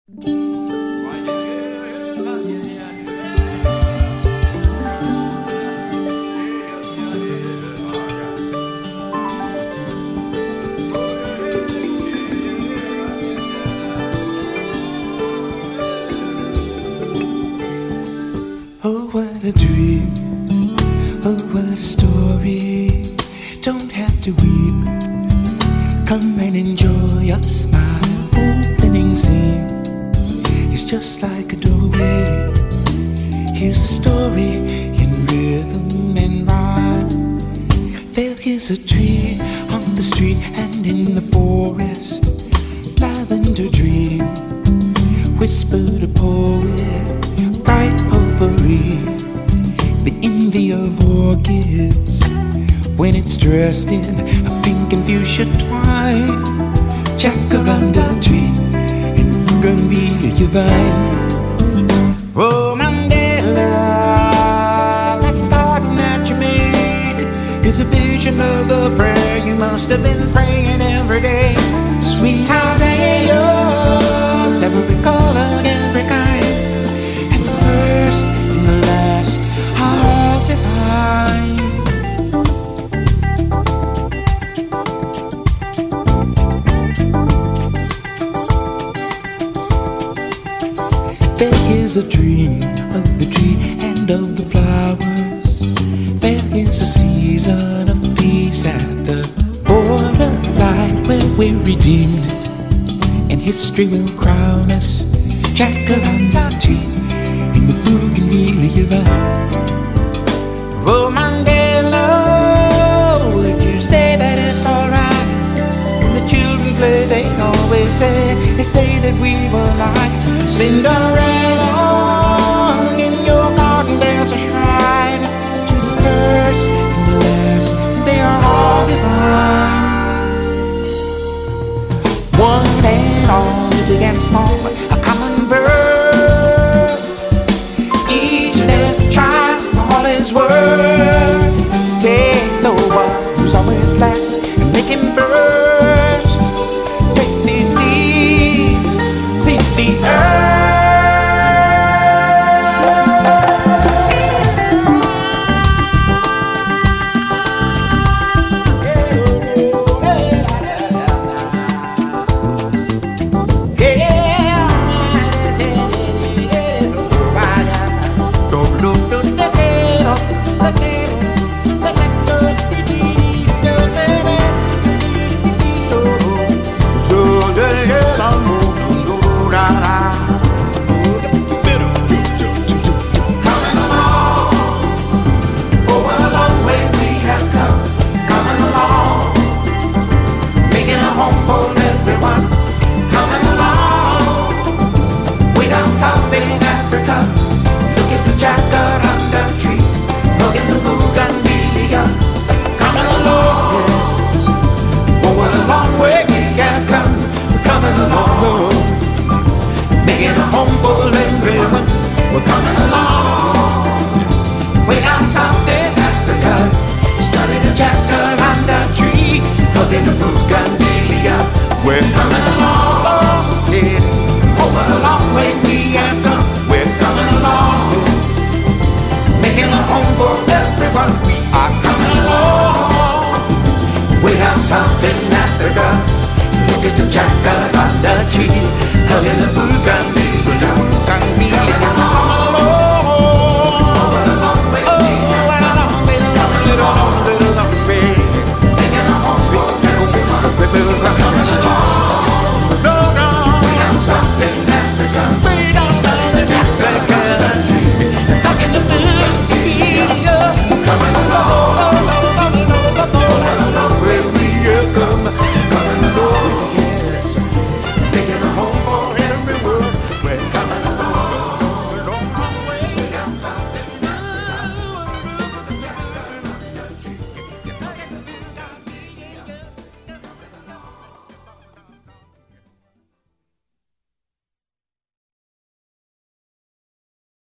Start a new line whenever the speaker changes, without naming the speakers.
Oh, what a dream. Oh, what a story. Don't have to weep. Come and enjoy a smile. Opening scene. It's just like a doorway. Here's a story in rhythm and rhyme. There is a tree on the street and in the forest. Lavender dream. Whispered a poet. Bright potpourri. The envy of orchids when it's dressed in a pink and fuchsia twine. Jacaranda tree and bougainvillea vine. Oh, Mandela, that garden that you made is a vision of the prayer you must have been praying every day. Sweet azaleas, every color, every kind, and the first and the last are divine. There is a dream of the tree and of the flowers. There is a season of peace at the borderline where we're redeemed, and history will crown us. Jacaranda tree in the bougainvillea vine. Oh, Mandela, would you say that it's alright? When the children play, they always say that we were like Cinderella. In your garden there's a shrine to the first and the last, they are all divine. One and all, big and small, a common bird. Each and every child for all his word. Take the one who's always last and make him first. Take these seeds, seed the earth.
South in Africa, look at the jacaranda tree, hugging the bougainvillea.